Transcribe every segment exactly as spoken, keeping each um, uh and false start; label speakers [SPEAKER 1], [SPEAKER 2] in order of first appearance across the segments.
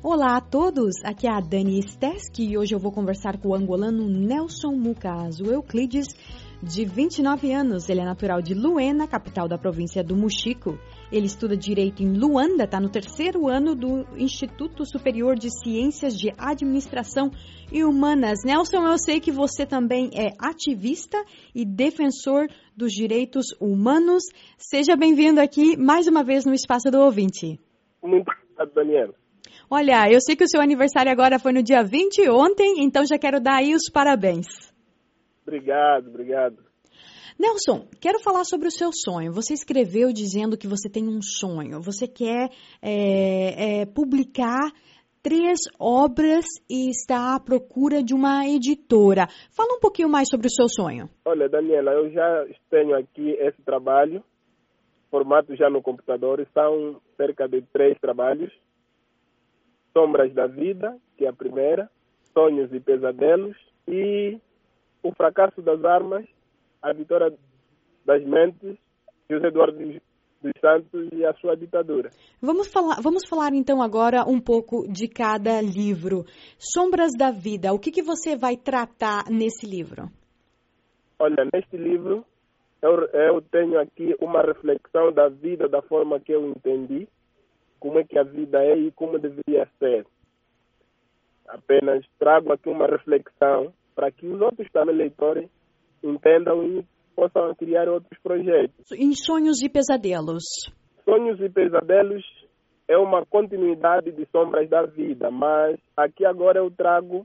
[SPEAKER 1] Olá a todos, aqui é a Dani Steski e hoje eu vou conversar com o angolano Nelson Mucaso Euclides, de vinte e nove anos. Ele é natural de Luena, capital da província do Muxico. Ele estuda Direito em Luanda, está no terceiro ano do Instituto Superior de Ciências de Administração e Humanas. Nelson, eu sei que você também é ativista e defensor dos direitos humanos. Seja bem-vindo aqui mais uma vez no Espaço do Ouvinte.
[SPEAKER 2] Muito obrigado, Daniela.
[SPEAKER 1] Olha, eu sei que o seu aniversário agora foi no dia vinte, ontem, então já quero dar aí os parabéns.
[SPEAKER 2] Obrigado, obrigado.
[SPEAKER 1] Nelson, quero falar sobre o seu sonho. Você escreveu dizendo que você tem um sonho. Você quer é, é, publicar três obras e está à procura de uma editora. Fala um pouquinho mais sobre o seu sonho.
[SPEAKER 2] Olha, Daniela, eu já tenho aqui esse trabalho, formato já no computador, são cerca de três trabalhos. Sombras da Vida, que é a primeira, Sonhos e Pesadelos, e O Fracasso das Armas, A Vitória das Mentes, José Eduardo dos Santos e a Sua Ditadura.
[SPEAKER 1] Vamos falar, vamos falar então agora um pouco de cada livro. Sombras da Vida, o que, que você vai tratar nesse livro?
[SPEAKER 2] Olha, neste livro eu, eu tenho aqui uma reflexão da vida da forma que eu entendi, como é que a vida é e como deveria ser. Apenas trago aqui uma reflexão para que os outros também leitores entendam e possam criar outros projetos.
[SPEAKER 1] Em Sonhos e Pesadelos?
[SPEAKER 2] Sonhos e Pesadelos é uma continuidade de Sombras da Vida, mas aqui agora eu trago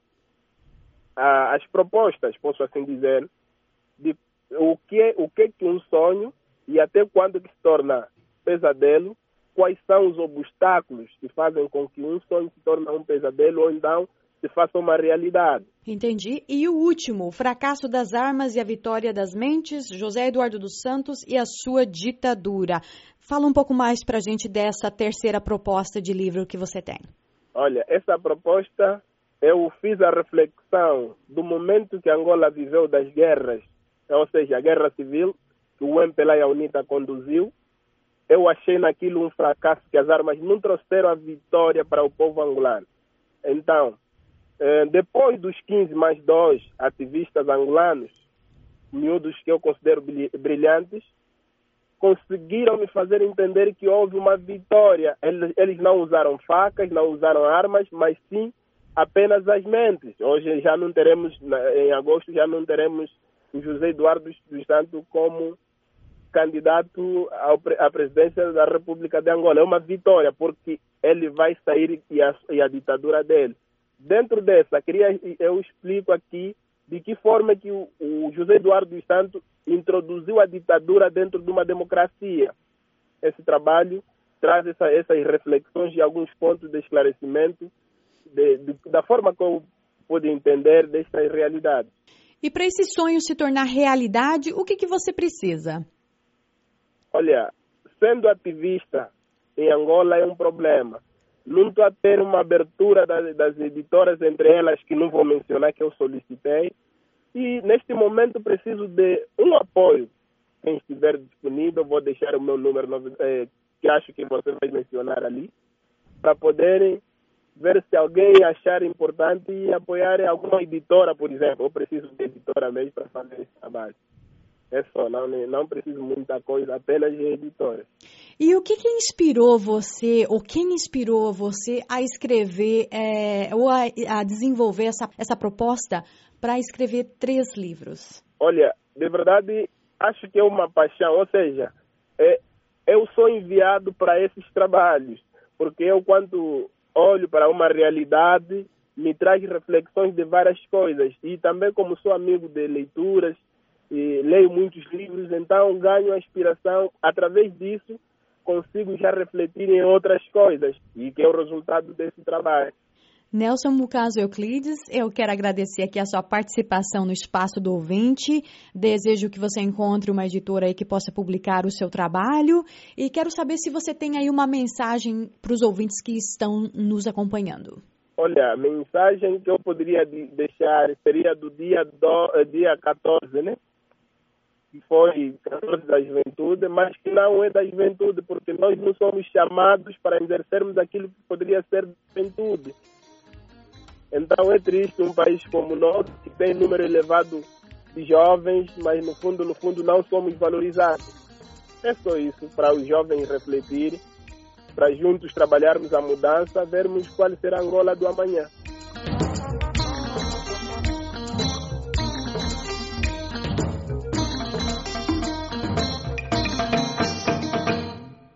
[SPEAKER 2] ah, as propostas, posso assim dizer, de o que é o que é que um sonho e até quando que se torna pesadelo, quais são os obstáculos que fazem com que um sonho se torne um pesadelo ou então se faça uma realidade.
[SPEAKER 1] Entendi. E o último, O Fracasso das Armas e a Vitória das Mentes, José Eduardo dos Santos e a Sua Ditadura. Fala um pouco mais para a gente dessa terceira proposta de livro que você tem.
[SPEAKER 2] Olha, essa proposta, eu fiz a reflexão do momento que Angola viveu das guerras, ou seja, a guerra civil, que o M P L A UNITA conduziu. Eu achei naquilo um fracasso, que as armas não trouxeram a vitória para o povo angolano. Então, depois dos quinze mais dois ativistas angolanos, miúdos que eu considero brilhantes, conseguiram me fazer entender que houve uma vitória. Eles, eles não usaram facas, não usaram armas, mas sim apenas as mentes. Hoje já não teremos, em agosto, já não teremos o José Eduardo dos Santos como candidato ao, à presidência da República de Angola. É uma vitória, porque ele vai sair e a, e a ditadura dele. Dentro dessa, queria, eu explico aqui de que forma que o, o José Eduardo dos Santos introduziu a ditadura dentro de uma democracia. Esse trabalho traz essa, essas reflexões e alguns pontos de esclarecimento de, de, da forma que eu pude entender dessas realidades.
[SPEAKER 1] E para esse sonho se tornar realidade, o que, que você precisa?
[SPEAKER 2] Olha, sendo ativista em Angola é um problema. Não estou a ter uma abertura das, das editoras, entre elas que não vou mencionar, que eu solicitei. E neste momento preciso de um apoio. Quem estiver disponível, vou deixar o meu número, eh, que acho que você vai mencionar ali, para poderem ver se alguém achar importante e apoiar alguma editora, por exemplo. Eu preciso de editora mesmo para fazer esse trabalho. É só, não, não preciso muita coisa, apenas de editoras.
[SPEAKER 1] E o que, que inspirou você, ou quem inspirou você a escrever, é, ou a, a desenvolver essa, essa proposta para escrever três livros?
[SPEAKER 2] Olha, de verdade, acho que é uma paixão, ou seja, é, eu sou enviado para esses trabalhos, porque eu, quando olho para uma realidade, me traz reflexões de várias coisas. E também, como sou amigo de leituras, e leio muitos livros, então ganho a inspiração. Através disso, consigo já refletir em outras coisas, e que é o resultado desse trabalho.
[SPEAKER 1] Nelson Mucaso Euclides, eu quero agradecer aqui a sua participação no Espaço do Ouvinte. Desejo que você encontre uma editora aí que possa publicar o seu trabalho. E quero saber se você tem aí uma mensagem para os ouvintes que estão nos acompanhando.
[SPEAKER 2] Olha, a mensagem que eu poderia deixar seria do dia, do, dia quatorze, né? que foi catorze da juventude, mas que não é da juventude, porque nós não somos chamados para exercermos aquilo que poderia ser da juventude. Então é triste um país como o nosso, que tem número elevado de jovens, mas no fundo, no fundo não somos valorizados. É só isso, para os jovens refletirem, para juntos trabalharmos a mudança, vermos qual será a Angola do amanhã.